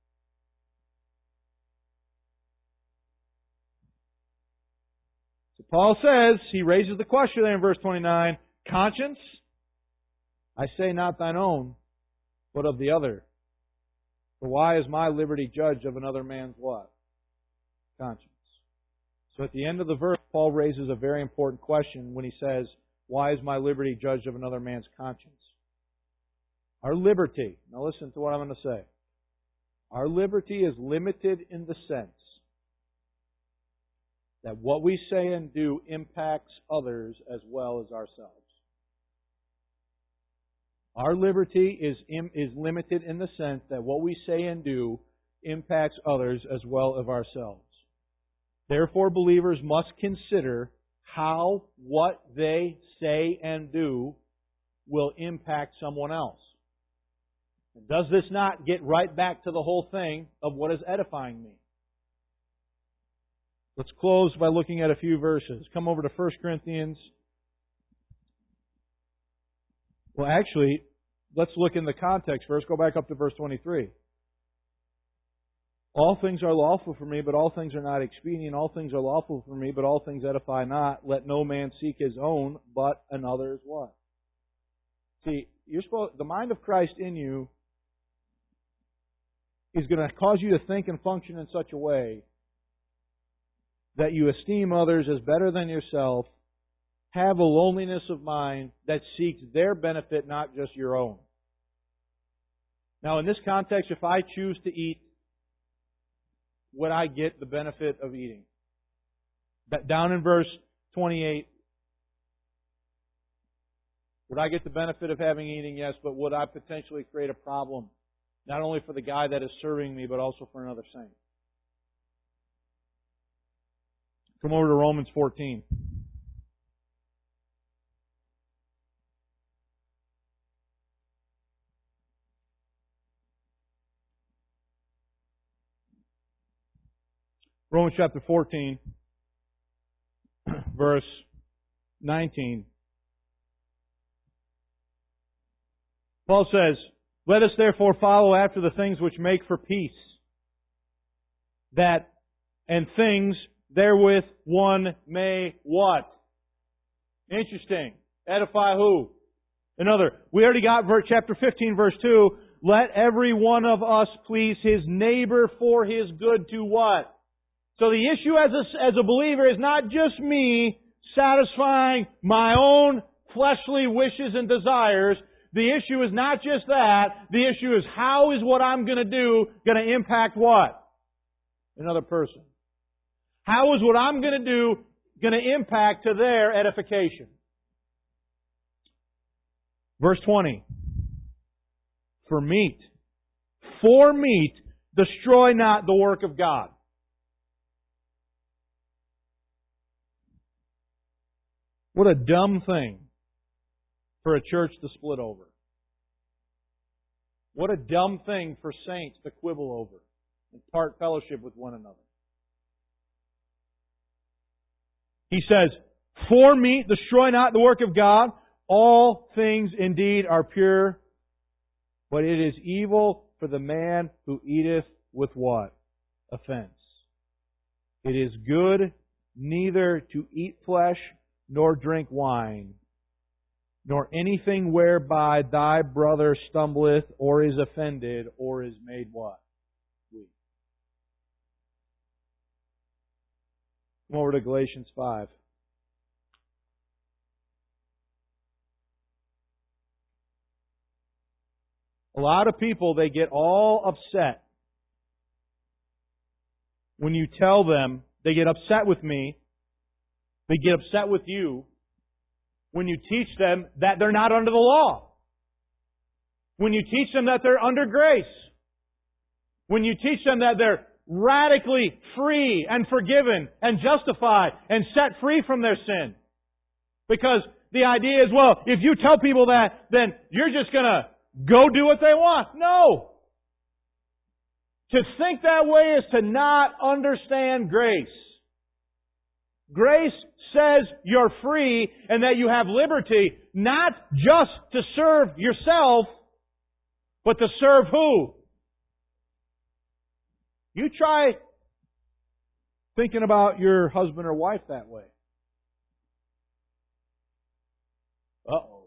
So Paul says, he raises the question there in verse 29, conscience, I say not thine own, but of the other. For why is my liberty judged of another man's what? Conscience. So at the end of the verse, Paul raises a very important question when he says, why is my liberty judged of another man's conscience? Our liberty, now listen to what I'm going to say. Our liberty is limited in the sense that what we say and do impacts others as well as ourselves. Our liberty is limited in the sense that what we say and do impacts others as well as ourselves. Therefore, believers must consider how what they say and do will impact someone else. Does this not get right back to the whole thing of what is edifying me? Let's close by looking at a few verses. Come over to 1 Corinthians. Well, actually, let's look in the context first. Go back up to verse 23. All things are lawful for me, but all things are not expedient. All things are lawful for me, but all things edify not. Let no man seek his own, but another's what? See, the mind of Christ in you is going to cause you to think and function in such a way that you esteem others as better than yourself, have a loneliness of mind that seeks their benefit, not just your own. Now, in this context, if I choose to eat, would I get the benefit of eating? Down in verse 28, would I get the benefit of having eating? Yes, but would I potentially create a problem, not only for the guy that is serving me, but also for another saint? Come over to Romans 14. Romans chapter 14, verse 19. Paul says, let us therefore follow after the things which make for peace, that and things therewith one may what? Interesting. Edify who? Another. We already got chapter 15, verse 2. Let every one of us please his neighbor for his good to what? So the issue as a believer is not just me satisfying my own fleshly wishes and desires. The issue is not just that. The issue is how is what I'm going to do going to impact what? Another person. How is what I'm going to do going to impact to their edification? Verse 20. For meat, destroy not the work of God. What a dumb thing for a church to split over. What a dumb thing for saints to quibble over and part fellowship with one another. He says, for meat, destroy not the work of God. All things indeed are pure, but it is evil for the man who eateth with what? Offense. It is good neither to eat flesh nor drink wine, nor anything whereby thy brother stumbleth, or is offended, or is made what? Weak. Come over to Galatians 5. A lot of people, they get all upset when you tell them, they get upset with me, they get upset with you, when you teach them that they're not under the law. When you teach them that they're under grace. When you teach them that they're radically free and forgiven and justified and set free from their sin. Because the idea is, well, if you tell people that, then you're just going to go do what they want. No! To think that way is to not understand grace. Grace says you're free and that you have liberty, not just to serve yourself, but to serve who? You try thinking about your husband or wife that way. Uh-oh.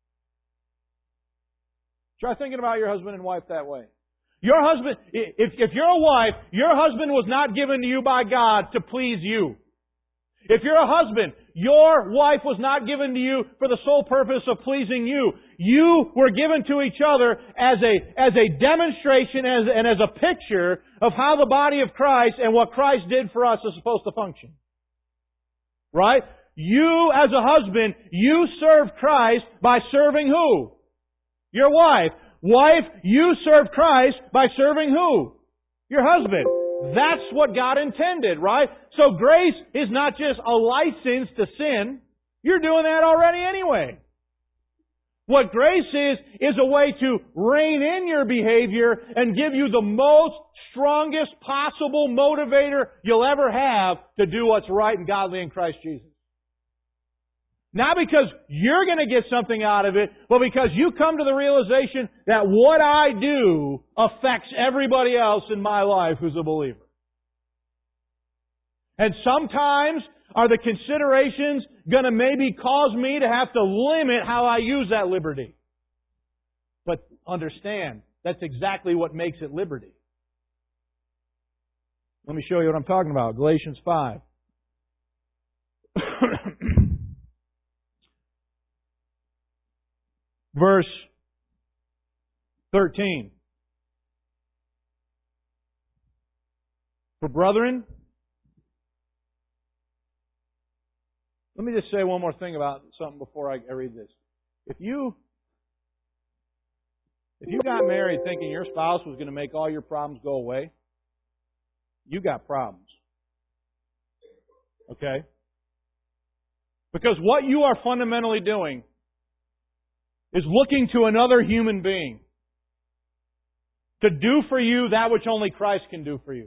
Try thinking about your husband and wife that way. Your husband, if you're a wife, your husband was not given to you by God to please you. If you're a husband, your wife was not given to you for the sole purpose of pleasing you. You were given to each other as a demonstration and as a picture of how the body of Christ and what Christ did for us is supposed to function. Right? You, as a husband, you serve Christ by serving who? Your wife. Wife, you serve Christ by serving who? Your husband. That's what God intended, right? So grace is not just a license to sin. You're doing that already anyway. What grace is a way to rein in your behavior and give you the most strongest possible motivator you'll ever have to do what's right and godly in Christ Jesus. Not because you're going to get something out of it, but because you come to the realization that what I do affects everybody else in my life who's a believer. And sometimes are the considerations going to maybe cause me to have to limit how I use that liberty. But understand, that's exactly what makes it liberty. Let me show you what I'm talking about. Galatians 5. Verse 13. For brethren, let me just say one more thing about something before I read this. If you got married thinking your spouse was going to make all your problems go away, you got problems. Okay? Because what you are fundamentally doing is looking to another human being to do for you that which only Christ can do for you.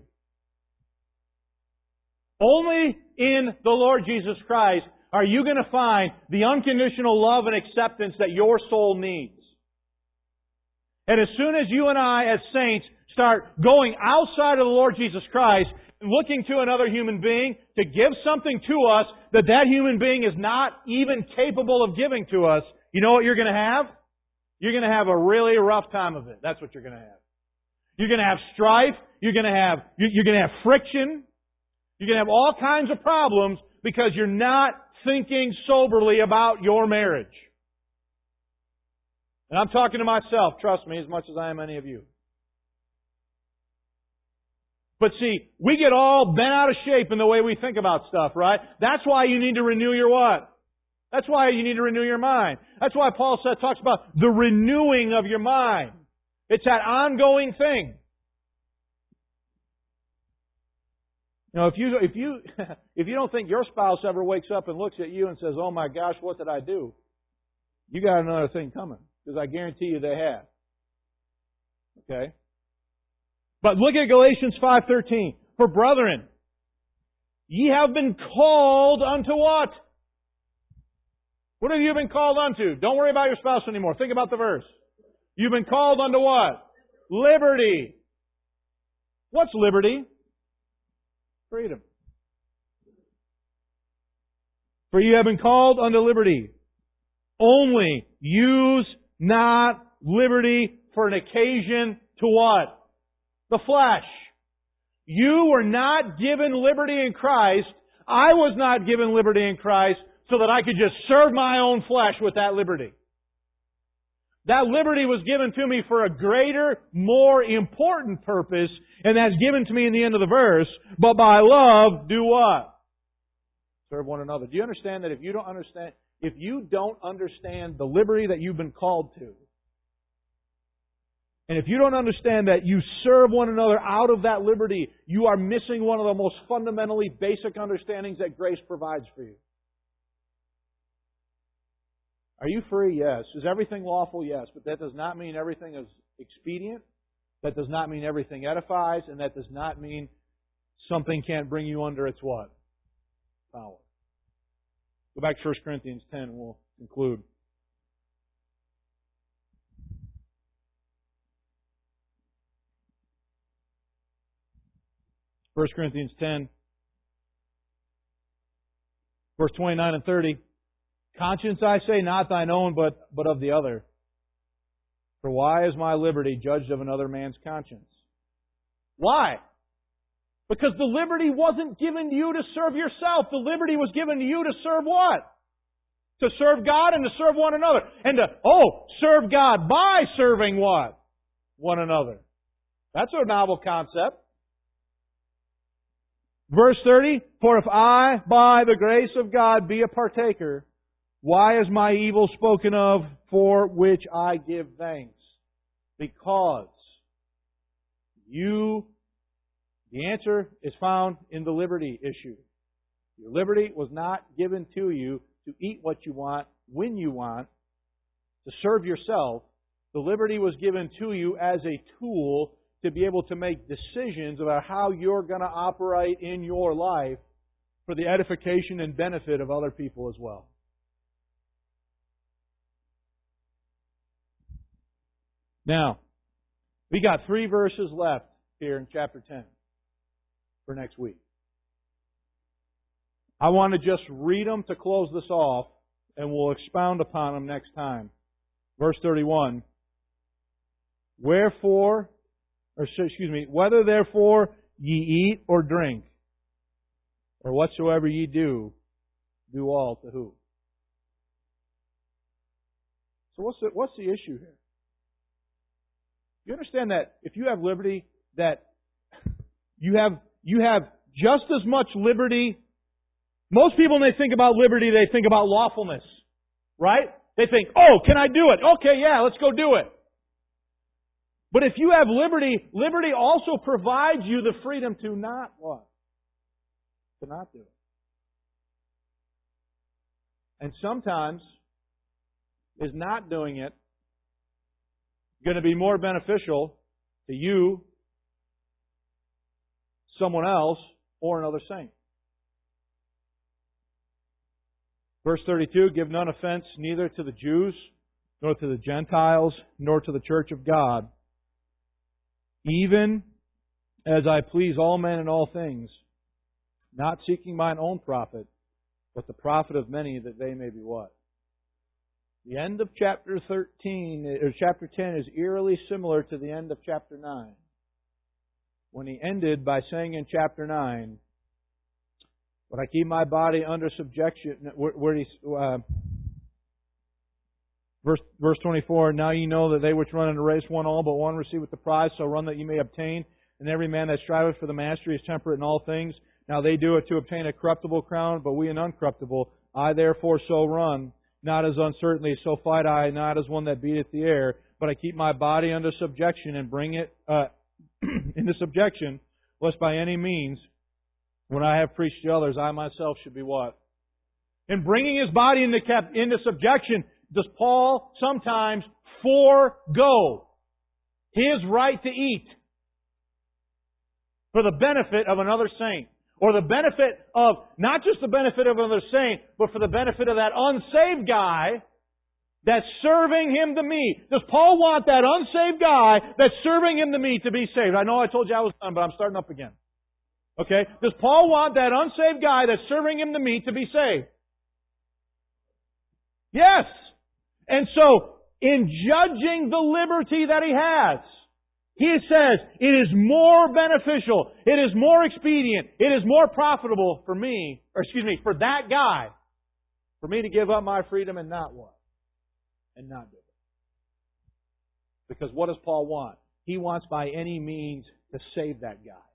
Only in the Lord Jesus Christ are you going to find the unconditional love and acceptance that your soul needs. And as soon as you and I as saints start going outside of the Lord Jesus Christ and looking to another human being to give something to us that human being is not even capable of giving to us, you know what you're going to have? You're going to have a really rough time of it. That's what you're going to have. You're going to have strife. You're going to have friction. You're going to have all kinds of problems because you're not thinking soberly about your marriage. And I'm talking to myself, trust me, as much as I am any of you. But see, we get all bent out of shape in the way we think about stuff, right? That's why you need to renew your what? That's why you need to renew your mind. That's why Paul talks about the renewing of your mind. It's that ongoing thing. You know, if you don't think your spouse ever wakes up and looks at you and says, "Oh my gosh, what did I do?" You got another thing coming, because I guarantee you they have. Okay? But look at Galatians 5:13. For brethren, ye have been called unto what? What have you been called unto? Don't worry about your spouse anymore. Think about the verse. You've been called unto what? Liberty. What's liberty? Freedom. For you have been called unto liberty. Only use not liberty for an occasion to what? The flesh. You were not given liberty in Christ. I was not given liberty in Christ so that I could just serve my own flesh with that liberty. That liberty was given to me for a greater, more important purpose, and that's given to me in the end of the verse. But by love, do what? Serve one another. Do you understand that if you don't understand the liberty that you've been called to, and if you don't understand that you serve one another out of that liberty, you are missing one of the most fundamentally basic understandings that grace provides for you. Are you free? Yes. Is everything lawful? Yes. But that does not mean everything is expedient. That does not mean everything edifies. And that does not mean something can't bring you under its what? Power. Go back to 1 Corinthians 10 and we'll conclude. First Corinthians 10, verse 29 and 30. Conscience, I say, not thine own, but of the other. For why is my liberty judged of another man's conscience? Why? Because the liberty wasn't given to you to serve yourself. The liberty was given to you to serve what? To serve God and to serve one another. And to, serve God by serving what? One another. That's a novel concept. Verse 30, for if I, by the grace of God, be a partaker, why is my evil spoken of, for which I give thanks? Because the answer is found in the liberty issue. Your liberty was not given to you to eat what you want, when you want, to serve yourself. The liberty was given to you as a tool to be able to make decisions about how you're going to operate in your life for the edification and benefit of other people as well. Now, we got 3 verses left here in chapter 10 for next week. I want to just read them to close this off, and we'll expound upon them next time. Verse 31. Whether therefore ye eat or drink, or whatsoever ye do, do all to who? So what's the issue here? You understand that if you have liberty, that you have just as much liberty. Most people, when they think about liberty, they think about lawfulness. Right? They think, can I do it? Okay, yeah, let's go do it. But if you have liberty, liberty also provides you the freedom to not what? To not do it. And sometimes is not doing it going to be more beneficial to you, someone else, or another saint. Verse 32, give none offense neither to the Jews, nor to the Gentiles, nor to the church of God, even as I please all men in all things, not seeking mine own profit, but the profit of many, that they may be what? The end of chapter 10 is eerily similar to the end of chapter 9. When he ended by saying in chapter 9, But I keep my body under subjection. Verse 24, now ye know that they which run in the race won all, but one receiveth the prize, so run that ye may obtain. And every man that striveth for the mastery is temperate in all things. Now they do it to obtain a corruptible crown, but we an uncorruptible. I therefore so run, not as uncertainly, so fight I, not as one that beateth the air, but I keep my body under subjection and bring it into subjection, lest by any means, when I have preached to others, I myself should be what? In bringing his body into subjection, does Paul sometimes forego his right to eat for the benefit of another saint? Or the benefit of, not just the benefit of another saint, but for the benefit of that unsaved guy that's serving him to meat. Does Paul want that unsaved guy that's serving him to meat to be saved? I know I told you I was done, but I'm starting up again. Okay? Does Paul want that unsaved guy that's serving him the meat to be saved? Yes! And so, in judging the liberty that he has, he says, it is more beneficial, it is more expedient, it is more profitable for me, for that guy, for me to give up my freedom and not what? And not do it. Because what does Paul want? He wants by any means to save that guy.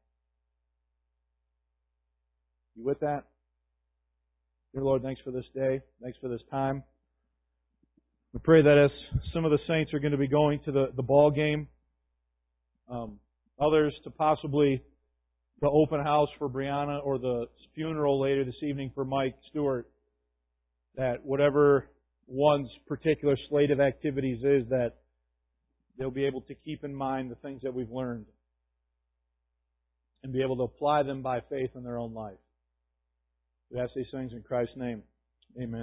You with that? Dear Lord, thanks for this day. Thanks for this time. We pray that as some of the saints are going to be going to the ball game, others to possibly the open house for Brianna or the funeral later this evening for Mike Stewart, that whatever one's particular slate of activities is, that they'll be able to keep in mind the things that we've learned and be able to apply them by faith in their own life. We ask these things in Christ's name. Amen.